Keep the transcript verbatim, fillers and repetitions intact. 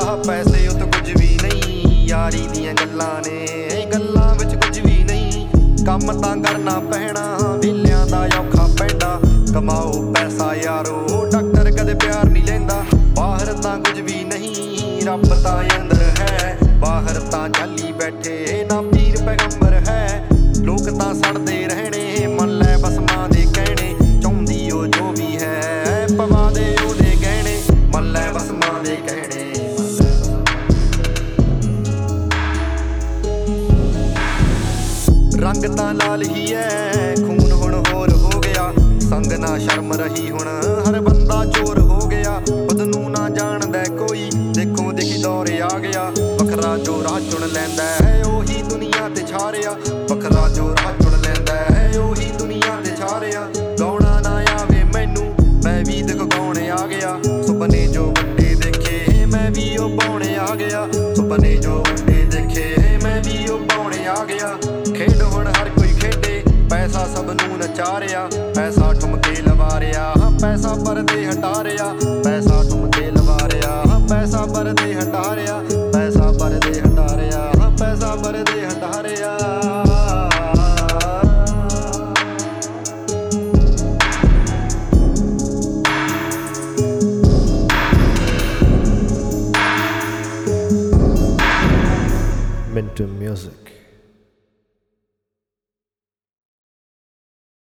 ਪੈਸੇ ਉਤ ਕੁਝ ਵੀ ਨਹੀਂ, ਯਾਰੀ ਦੀਆਂ ਗੱਲਾਂ ਨੇ ਗੱਲਾਂ ਵਿੱਚ ਕੁਝ ਵੀ ਨਹੀਂ। ਕੰਮ ਤਾਂ ਕਰਨਾ ਪੈਣਾ, ਵਿਹਲਿਆਂ ਦਾ ਔਖਾ ਪੈਂਦਾ, ਕਮਾਓ ਪੈਸਾ ਯਾਰੋ ਡਾਕਟਰ ਕਦੇ ਪਿਆਰ ਨਹੀਂ ਲੈਂਦਾ। ਬਾਹਰ ਤਾਂ ਕੁਝ ਵੀ ਨਹੀਂ, ਰੱਬ ਤਾਂ ਅੰਦਰ ਹੈ, ਬਾਹਰ ਤਾਂ ਜਾਲੀ ਬੈਠੇ ਨਾ ਪੀਰ ਪੈਗੰਬਰ ਹੈ। ਲੋਕ ਤਾਂ ਸੜਦੇ ਰਹਿਣੇ, ਮੰਨ ਲੈ ਬਸ ਮਾਂ ਦੇ ਕਹਿਣੇ, ਚਾਹੁੰਦੀ ਉਹ ਜੋ ਵੀ ਹੈ ਪਵਾ ਦੇ ਉਹਦੇ ਗਹਿਣੇ, ਮੰਨ ਲੈ ਬਸ ਮਾਂ ਦੇ ਕਹਿਣੇ। ਰੰਗ ਤਾਂ ਲਾਲ ਹੀ ਐ, ਖੂਨ ਹੁਣ ਹੋਰ ਹੋ ਗਿਆ, ਸੰਗ ਨਾ ਸ਼ਰਮ ਰਹੀ ਹੁਣ ਹਰ ਬੰਦਾ ਚੋਰ ਹੋ ਗਿਆ। ਖੁਦ ਨੂੰ ਨਾ ਜਾਣਦਾ ਕੋਈ, ਦੇਖੋ ਦੇਖੀ ਦੌਰ ਆ ਗਿਆ, ਵੱਖਰਾ ਜੋ ਰਾਹ ਚੁਣ ਲੈਂਦਾ ਹੈ ਉਹੀ ਦੁਨੀਆ ਤੇ ਛਾਰਿਆ, ਵੱਖਰਾ ਜੋ ਰਾਹ ਚੁਣ ਲੈਂਦਾ ਹੈ ਉਹੀ ਦੁਨੀਆ ਤੇ ਛਾਰਿਆ। ਗਾਉਣਾ ਨਾ ਆਵੇ ਮੈਨੂੰ, ਮੈਂ ਵੀ ਦਿਖ ਗਾਉਣ ਆ ਗਿਆ, ਸੁਪਨੇ ਜੋ ਵੱਡੇ ਦੇਖੇ ਮੈਂ ਵੀ ਉਹ ਪਾਉਣੇ ਆ ਗਿਆ, ਸੁਪਨੇ ਜੋ ਵੱਡੇ ਦੇਖੇ ਮੈਂ ਵੀ ਉਹ ਪਾਉਣੇ ਆ ਗਿਆ। ਖੇਡ ਹੁਣ ਹਰ ਕੋਈ ਖੇਡੇ, ਪੈਸਾ ਸਭ ਨੂੰ ਨਚਾ ਰਿਹਾ, ਪੈਸਾ ਠੁਮਕੇ ਲਵਾ ਰਿਹਾ, ਪੈਸਾ ਪਰਦੇ ਹਟਾ ਰਿਹਾ, ਪੈਸਾ ਠੁਮਕੇ ਲਵਾ ਰਿਹਾ, ਪੈਸਾ ਪਰਦੇ ਹਟਾ ਰਿਹਾ, ਪੈਸਾ ਪਰਦੇ ਹਟਾ ਰਿਹਾ, ਪੈਸਾ ਪਰਦੇ ਹਟਾ ਰਿਹਾ। Mintu Music.